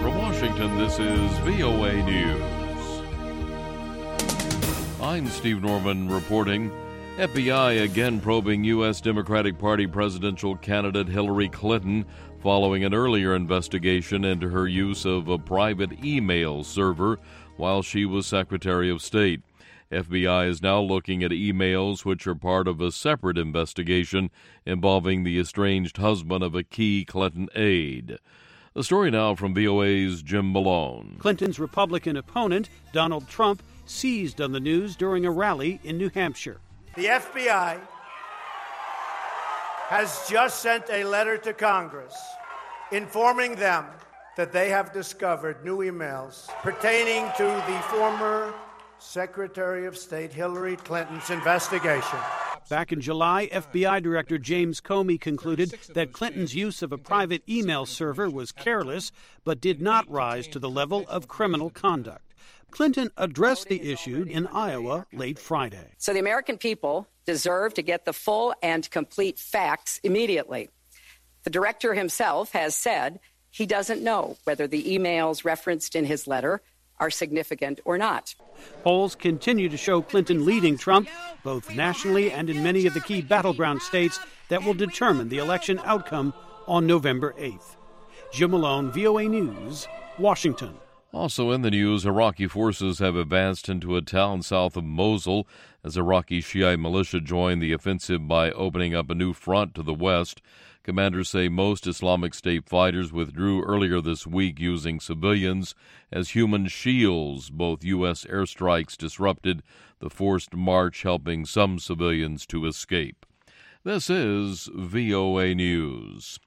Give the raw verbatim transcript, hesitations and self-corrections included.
From Washington, this is V O A News. I'm Steve Norman reporting. F B I again probing U S Democratic Party presidential candidate Hillary Clinton following an earlier investigation into her use of a private email server while she was Secretary of State. F B I is now looking at emails which are part of a separate investigation involving the estranged husband of a key Clinton aide. The story now from V O A's Jim Malone. Clinton's Republican opponent, Donald Trump, seized on the news during a rally in New Hampshire. The F B I has just sent a letter to Congress informing them that they have discovered new emails pertaining to the former Secretary of State Hillary Clinton's investigation. Back in July, F B I Director James Comey concluded that Clinton's use of a private email server was careless, but did not rise to the level of criminal conduct. Clinton addressed the issue in Iowa late Friday. So the American people deserve to get the full and complete facts immediately. The director himself has said he doesn't know whether the emails referenced in his letter are significant or not. Polls continue to show Clinton leading Trump, both nationally and in many of the key battleground states that will determine the election outcome on November eighth. Jim Malone, V O A News, Washington. Also in the news, Iraqi forces have advanced into a town south of Mosul as Iraqi Shiite militia joined the offensive by opening up a new front to the west. Commanders say most Islamic State fighters withdrew earlier this week using civilians as human shields. Both U S airstrikes disrupted the forced march, helping some civilians to escape. This is V O A News.